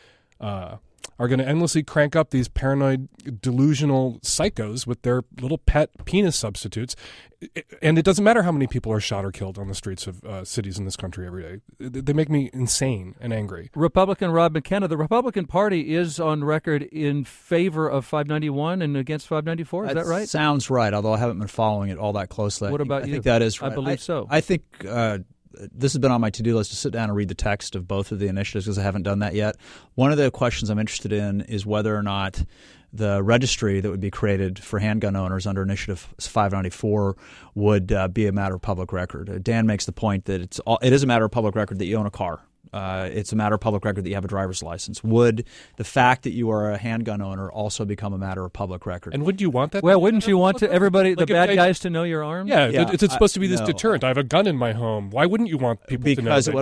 are going to endlessly crank up these paranoid, delusional psychos with their little pet penis substitutes. And it doesn't matter how many people are shot or killed on the streets of cities in this country every day. They make me insane and angry. Republican Rob McKenna, the Republican Party is on record in favor of 591 and against 594. Is that right? Sounds right, although I haven't been following it all that closely. What about you? I think that is right. I believe so. I think this has been on my to-do list to sit down and read the text of both of the initiatives because I haven't done that yet. One of the questions I'm interested in is whether or not the registry that would be created for handgun owners under Initiative 594 would be a matter of public record. Dan makes the point that it is a matter of public record that you own a car. It's a matter of public record that you have a driver's license. Would the fact that you are a handgun owner also become a matter of public record? And would you want that? Well, wouldn't you want to everybody, the bad guys, to know you're armed? Yeah, it's supposed to be this deterrent. I have a gun in my home. Why wouldn't you want people to know? Because it would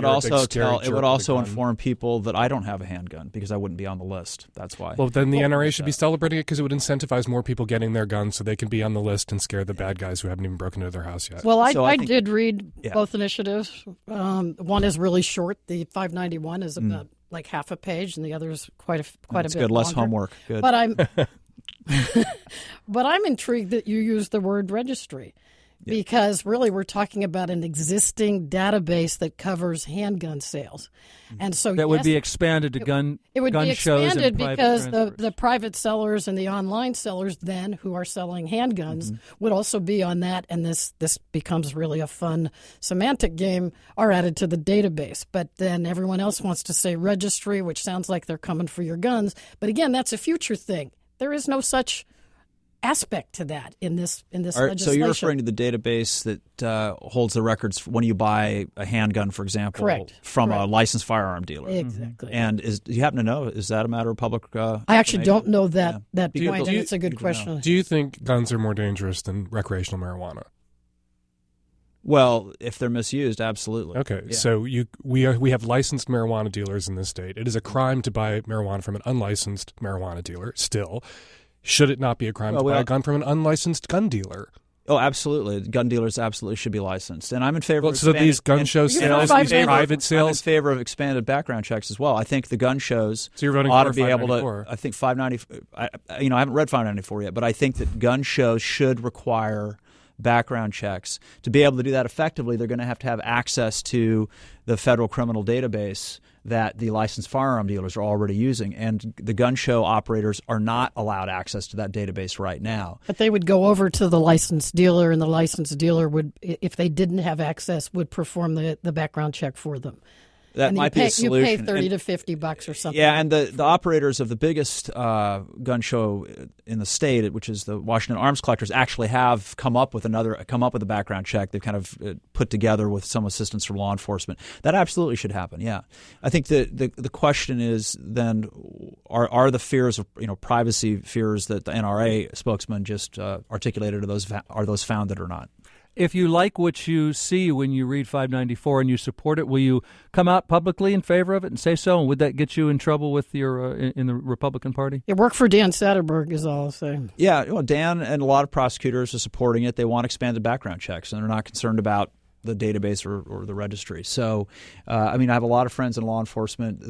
also inform people that I don't have a handgun because I wouldn't be on the list. That's why. Well, then the NRA should be celebrating it because it would incentivize more people getting their guns so they can be on the list and scare the bad guys who haven't even broken into their house yet. Well, I did read both initiatives. One is really short. The 591 is about like half a page, and the other is quite a bit good. Less longer. Homework. Good. But I'm intrigued that you use the word registry. because really we're talking about an existing database that covers handgun sales. And so that would be expanded to gun It would gun be shows expanded and private because transfers. the private sellers and the online sellers then who are selling handguns would also be on that, and this becomes really a fun semantic game, are added to the database. But then everyone else wants to say registry, which sounds like they're coming for your guns. But again, that's a future thing. There is no such aspect to that in this legislation. So you're referring to the database that holds the records when you buy a handgun, for example, from a licensed firearm dealer. Exactly. And do you happen to know, is that a matter of public I actually don't know that point, and it's a good know. question. Do you think guns are more dangerous than recreational marijuana? Well, if they're misused, absolutely. Okay, so we have licensed marijuana dealers in this state. It is a crime to buy marijuana from an unlicensed marijuana dealer still. Should it not be a crime to buy a gun from an unlicensed gun dealer? Oh, absolutely. Gun dealers absolutely should be licensed. And I'm in favor of so these gun show sales, these private sales? I'm in favor of expanded background checks as well. I think the gun shows so you're voting ought for to be able to. 594. I think 594. I haven't read 594 yet, but I think that gun shows should require background checks. To be able to do that effectively, they're going to have access to the federal criminal database that the licensed firearm dealers are already using, and the gun show operators are not allowed access to that database right now. But they would go over to the licensed dealer, and the licensed dealer would, if they didn't have access, would perform the background check for them. That might be a solution. You pay $30 to $50 or something. Yeah, and the operators of the biggest gun show in the state, which is the Washington Arms Collectors, actually have come up with a background check. They've kind of put together with some assistance from law enforcement. That absolutely should happen. Yeah, I think the question is then are the fears of privacy fears that the NRA spokesman just articulated, are those founded or not? If you like what you see when you read 594 and you support it, will you come out publicly in favor of it and say so? And would that get you in trouble with your in the Republican Party? It worked for Dan Satterberg, is all I'll say. Yeah, well, Dan and a lot of prosecutors are supporting it. They want expanded background checks, and they're not concerned about the database or the registry. So, I have a lot of friends in law enforcement.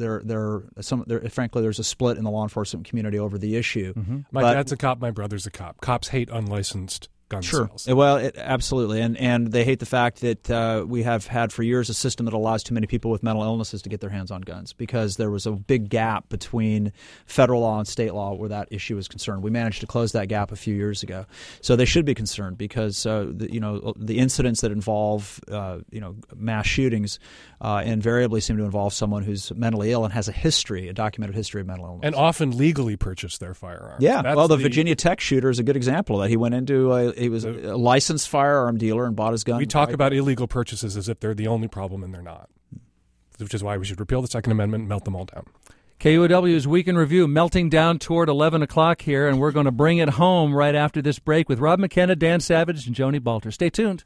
Frankly, there's a split in the law enforcement community over the issue. Mm-hmm. My dad's a cop. My brother's a cop. Cops hate unlicensed gun sales. Well, absolutely. And they hate the fact that we have had for years a system that allows too many people with mental illnesses to get their hands on guns, because there was a big gap between federal law and state law where that issue is concerned. We managed to close that gap a few years ago. So they should be concerned, because the incidents that involve mass shootings invariably seem to involve someone who's mentally ill and has a documented history of mental illness. And often legally purchased their firearms. Yeah, the Virginia Tech shooter is a good example of that. He went into he was a licensed firearm dealer and bought his gun. We talk about illegal purchases as if they're the only problem, and they're not, which is why we should repeal the Second Amendment and melt them all down. KUOW's Week in Review melting down toward 11 o'clock here, and we're going to bring it home right after this break with Rob McKenna, Dan Savage, and Joni Balter. Stay tuned.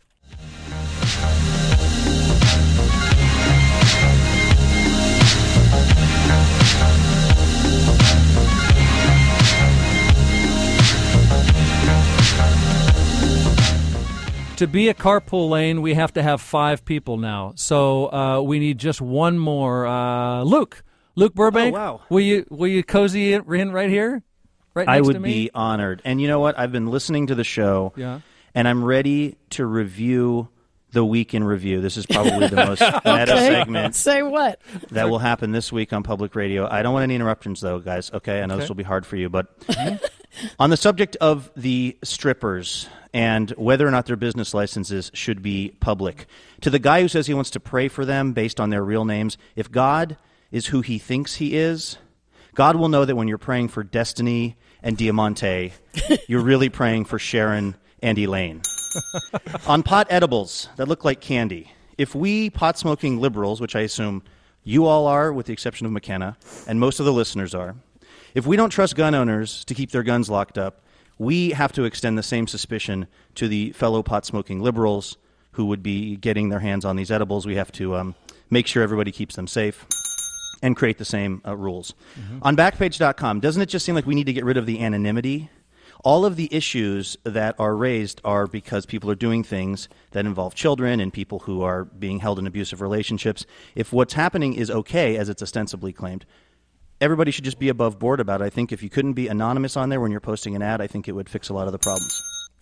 To be a carpool lane, we have to have 5 people now. So we need just one more. Luke Burbank. Oh, wow. Will you cozy in right here? Right next I would to me? be honored. And you know what? I've been listening to the show, and I'm ready to review the Week in Review. This is probably the most meta segment. Say what? That will happen this week on public radio. I don't want any interruptions, though, guys. Okay, I know this will be hard for you, but on the subject of the strippers and whether or not their business licenses should be public, to the guy who says he wants to pray for them based on their real names, if God is who he thinks he is, God will know that when you're praying for Destiny and Diamante, you're really praying for Sharon and Elaine. On pot edibles that look like candy, if we pot-smoking liberals, which I assume you all are with the exception of McKenna, and most of the listeners are, if we don't trust gun owners to keep their guns locked up, we have to extend the same suspicion to the fellow pot-smoking liberals who would be getting their hands on these edibles. We have to make sure everybody keeps them safe and create the same rules. Mm-hmm. On Backpage.com, doesn't it just seem like we need to get rid of the anonymity? All of the issues that are raised are because people are doing things that involve children and people who are being held in abusive relationships. If what's happening is okay, as it's ostensibly claimed, everybody should just be above board about it. I think if you couldn't be anonymous on there when you're posting an ad, I think it would fix a lot of the problems.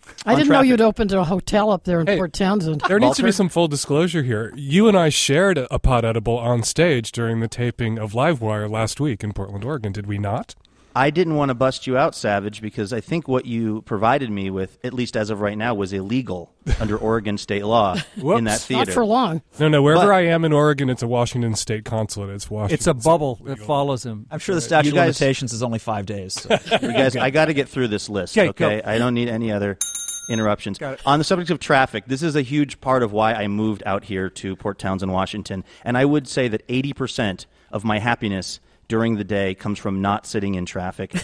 I didn't know you'd opened a hotel up there in Port Townsend. There needs to be some full disclosure here. You and I shared a pot edible on stage during the taping of Livewire last week in Portland, Oregon, did we not? I didn't want to bust you out, Savage, because I think what you provided me with, at least as of right now, was illegal under Oregon state law in that theater. Not for long. No, wherever I am in Oregon, it's a Washington state consulate. It's Washington. It's a bubble that follows him. I'm sure the statute of limitations is only 5 days. So. You guys, I got to get through this list, okay? I don't need any other interruptions. On the subject of traffic, this is a huge part of why I moved out here to Port Townsend, Washington, and I would say that 80% of my happiness during the day comes from not sitting in traffic.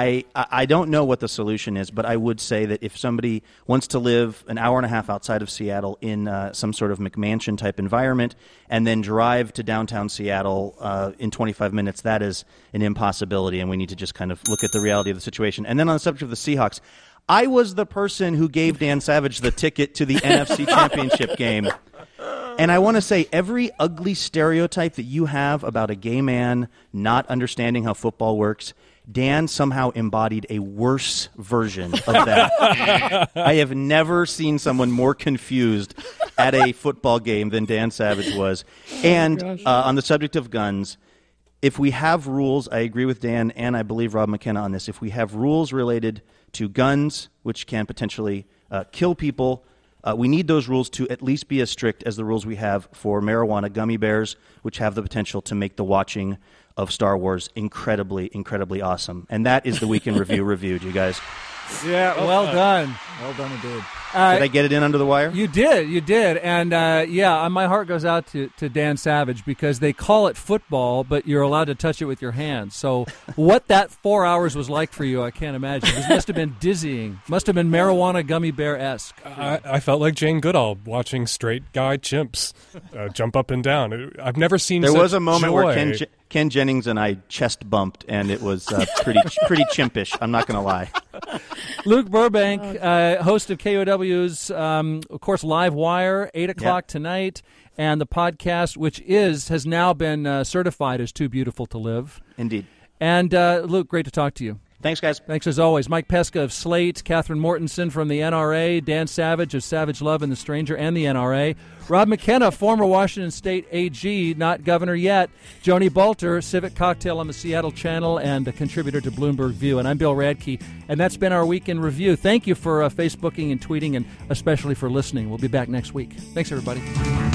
I don't know what the solution is, but I would say that if somebody wants to live an hour and a half outside of Seattle in some sort of McMansion-type environment and then drive to downtown Seattle in 25 minutes, that is an impossibility, and we need to just kind of look at the reality of the situation. And then on the subject of the Seahawks, I was the person who gave Dan Savage the ticket to the NFC Championship game. And I want to say every ugly stereotype that you have about a gay man not understanding how football works, Dan somehow embodied a worse version of that. I have never seen someone more confused at a football game than Dan Savage was. And on the subject of guns, if we have rules, I agree with Dan and I believe Rob McKenna on this, if we have rules related to guns, which can potentially kill people, we need those rules to at least be as strict as the rules we have for marijuana gummy bears, which have the potential to make the watching of Star Wars incredibly, incredibly awesome. And that is the Week in Review reviewed, you guys. Yeah, well done. Well done indeed. Did I get it in under the wire? You did. And, my heart goes out to Dan Savage because they call it football, but you're allowed to touch it with your hands. So what that 4 hours was like for you, I can't imagine. This must have been dizzying. Must have been marijuana gummy bear-esque. I felt like Jane Goodall watching straight guy chimps jump up and down. I've never seen There such was a moment joy. where Ken Jennings and I chest bumped, and it was pretty chimpish. I'm not going to lie. Luke Burbank, host of KOW's, of course, Live Wire, 8 o'clock tonight, and the podcast, which has now been certified as Too Beautiful to Live. Indeed. And, Luke, great to talk to you. Thanks, guys. Thanks as always. Mike Pesca of Slate, Catherine Mortensen from the NRA, Dan Savage of Savage Love and the Stranger and the NRA, Rob McKenna, former Washington State AG, not governor yet, Joni Balter, Civic Cocktail on the Seattle Channel and a contributor to Bloomberg View. And I'm Bill Radke, and that's been our Week in Review. Thank you for Facebooking and tweeting, and especially for listening. We'll be back next week. Thanks, everybody.